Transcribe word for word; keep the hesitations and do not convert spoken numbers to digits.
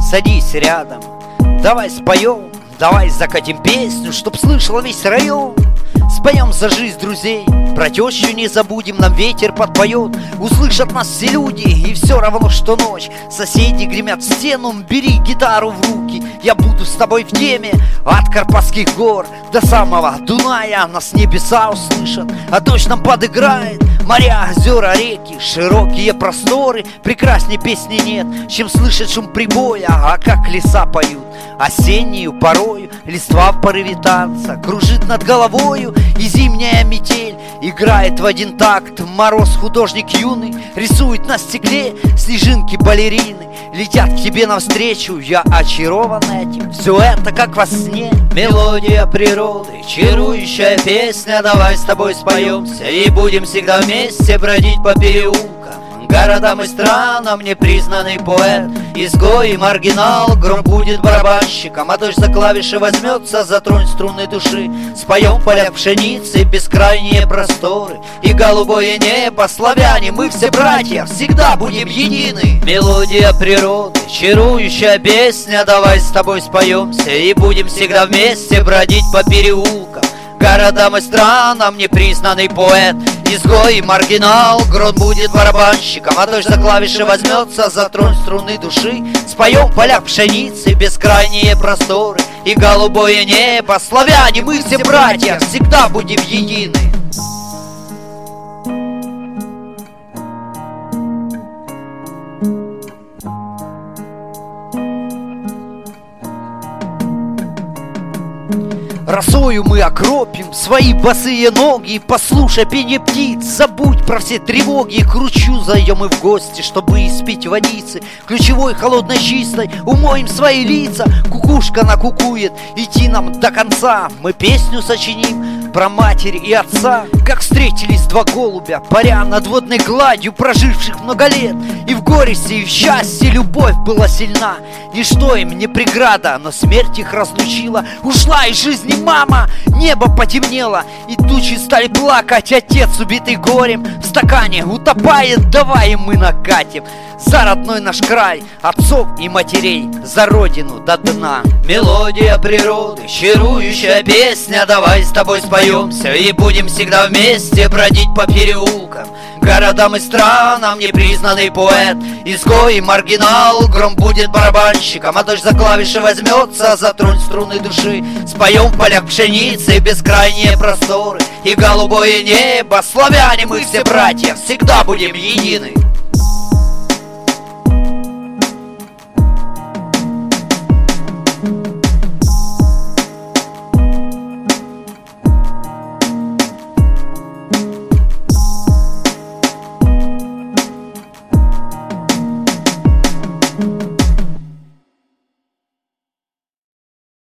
садись рядом, давай споем, давай закатим песню, чтоб слышал весь район. Споем за жизнь друзей, про тещу не забудем, нам ветер подпоет. Услышат нас все люди, и все равно, что ночь. Соседи гремят в стену, бери гитару в руки. Я буду с тобой в теме, от Карпатских гор до самого Дуная. Нас небеса услышат, а дождь нам подыграет. Моря, озера, реки, широкие просторы. Прекрасней песни нет, чем слышать шум прибоя. А как леса поют осеннюю порою, листва в порыве танца кружит над головою, и зимняя метель играет в один такт. Мороз, художник юный, рисует на стекле снежинки-балерины. Летят к тебе навстречу, я очарован этим. Все это как во сне. Мелодия природы, чарующая песня. Давай с тобой споемся и будем всегда вместе бродить по переулкам, городам и странам. Непризнанный поэт, изгой и маргинал, гром будет барабанщиком, а дождь за клавиши возьмется, затронь струны души. Споем в полях пшеницы, бескрайние просторы и голубое небо. Славяне, мы все братья, всегда будем едины. Мелодия природы, чарующая песня. Давай с тобой споемся и будем всегда вместе бродить по переулкам, городам и странам. Непризнанный поэт, изгой и маргинал, гром будет барабанщиком, а дождь за клавиши возьмется, затронь струны души. Споем в полях пшеницы, бескрайние просторы и голубое небо. Славяне, мы все братья, всегда будем едины. Росою мы окропим свои босые ноги. Послушай пение птиц, забудь про все тревоги. К ручью зайдем и в гости, чтобы испить водицы ключевой, холодной, чистой, умоем свои лица. Кукушка накукует, идти нам до конца. Мы песню сочиним про матерь и отца, как встретились два голубя, паря над водной гладью, проживших много лет. И в горести, и в счастье любовь была сильна. Ничто им не преграда, но смерть их разлучила. Ушла из жизни мама, небо потемнело, и тучи стали плакать. Отец, убитый горем, в стакане утопает. Давай мы накатим за родной наш край, отцов и матерей, за родину до дна. Мелодия природы, чарующая песня. Давай с тобой споемся и будем всегда вместе бродить по переулкам, городам и странам. Непризнанный поэт, изгой и маргинал, гром будет барабанщиком, а дождь за клавиши возьмется, затронь струны души. Споем в полях пшеницы, бескрайние просторы и голубое небо. Славяне, мы все братья, всегда будем едины.